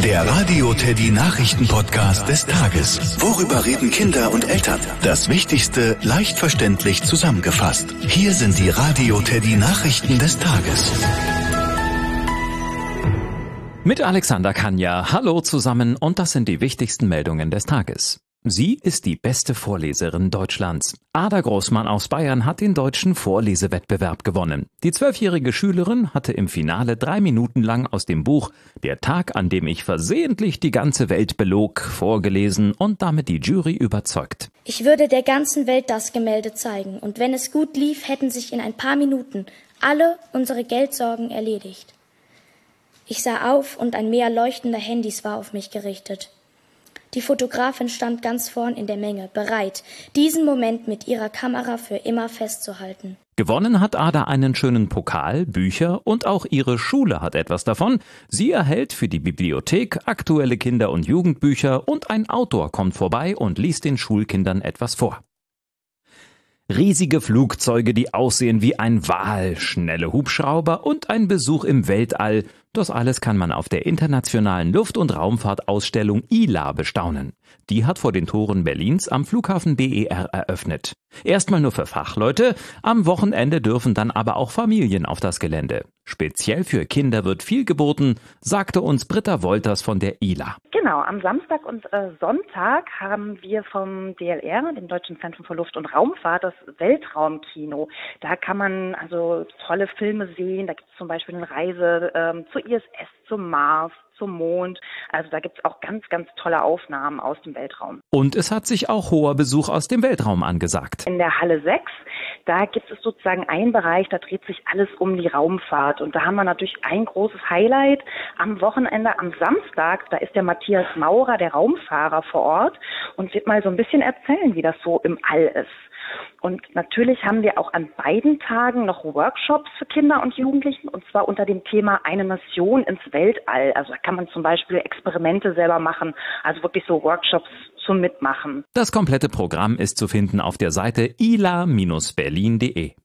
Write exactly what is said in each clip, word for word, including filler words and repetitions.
Der Radio Teddy Nachrichten-Podcast des Tages. Worüber reden Kinder und Eltern? Das Wichtigste leicht verständlich zusammengefasst. Hier sind die Radio Teddy Nachrichten des Tages. Mit Alexander Kanja. Hallo zusammen und das sind die wichtigsten Meldungen des Tages. Sie ist die beste Vorleserin Deutschlands. Ada Großmann aus Bayern hat den deutschen Vorlesewettbewerb gewonnen. Die zwölfjährige Schülerin hatte im Finale drei Minuten lang aus dem Buch »Der Tag, an dem ich versehentlich die ganze Welt belog« vorgelesen und damit die Jury überzeugt. Ich würde der ganzen Welt das Gemälde zeigen und wenn es gut lief, hätten sich in ein paar Minuten alle unsere Geldsorgen erledigt. Ich sah auf und ein Meer leuchtender Handys war auf mich gerichtet. Die Fotografin stand ganz vorn in der Menge, bereit, diesen Moment mit ihrer Kamera für immer festzuhalten. Gewonnen hat Ada einen schönen Pokal, Bücher und auch ihre Schule hat etwas davon. Sie erhält für die Bibliothek aktuelle Kinder- und Jugendbücher und ein Autor kommt vorbei und liest den Schulkindern etwas vor. Riesige Flugzeuge, die aussehen wie ein Wal, schnelle Hubschrauber und ein Besuch im Weltall. Das alles kann man auf der internationalen Luft- und Raumfahrtausstellung I L A bestaunen. Die hat vor den Toren Berlins am Flughafen B E R eröffnet. Erstmal nur für Fachleute, am Wochenende dürfen dann aber auch Familien auf das Gelände. Speziell für Kinder wird viel geboten, sagte uns Britta Wolters von der I L A. Genau, am Samstag und äh, Sonntag haben wir vom D L R, dem Deutschen Zentrum für Luft- und Raumfahrt, das Weltraumkino. Da kann man also tolle Filme sehen, da gibt es zum Beispiel eine Reise ähm, zur I S S, zum Mars, zum Mond. Also da gibt es auch ganz, ganz tolle Aufnahmen aus dem Weltraum. Und es hat sich auch hoher Besuch aus dem Weltraum angesagt. In der Halle sechs, da gibt es sozusagen einen Bereich, da dreht sich alles um die Raumfahrt. Und da haben wir natürlich ein großes Highlight. Am Wochenende, am Samstag, da ist der Matthias Maurer, der Raumfahrer, vor Ort und wird mal so ein bisschen erzählen, wie das so im All ist. Und natürlich haben wir auch an beiden Tagen noch Workshops für Kinder und Jugendlichen, und zwar unter dem Thema eine Mission ins Weltall. Also da kann man zum Beispiel Experimente selber machen, also wirklich so Workshops zum Mitmachen. Das komplette Programm ist zu finden auf der Seite i l a Bindestrich berlin punkt de.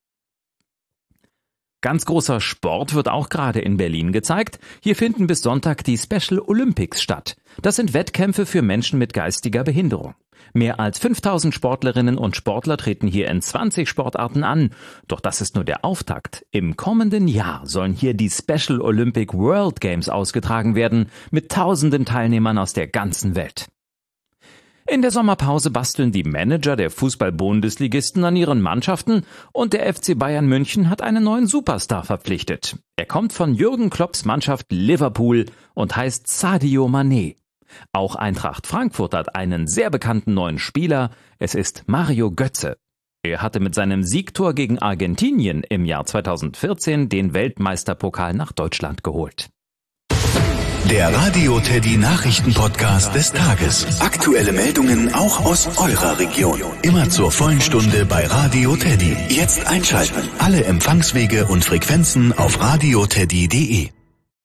Ganz großer Sport wird auch gerade in Berlin gezeigt. Hier finden bis Sonntag die Special Olympics statt. Das sind Wettkämpfe für Menschen mit geistiger Behinderung. Mehr als fünftausend Sportlerinnen und Sportler treten hier in zwanzig Sportarten an. Doch das ist nur der Auftakt. Im kommenden Jahr sollen hier die Special Olympic World Games ausgetragen werden, mit tausenden Teilnehmern aus der ganzen Welt. In der Sommerpause basteln die Manager der Fußball-Bundesligisten an ihren Mannschaften und der F C Bayern München hat einen neuen Superstar verpflichtet. Er kommt von Jürgen Klopps Mannschaft Liverpool und heißt Sadio Mané. Auch Eintracht Frankfurt hat einen sehr bekannten neuen Spieler. Es ist Mario Götze. Er hatte mit seinem Siegtor gegen Argentinien im Jahr zweitausendvierzehn den Weltmeisterpokal nach Deutschland geholt. Der Radio Teddy Nachrichten-Podcast des Tages. Aktuelle Meldungen auch aus eurer Region. Immer zur vollen Stunde bei Radio Teddy. Jetzt einschalten. Alle Empfangswege und Frequenzen auf radio teddy punkt de.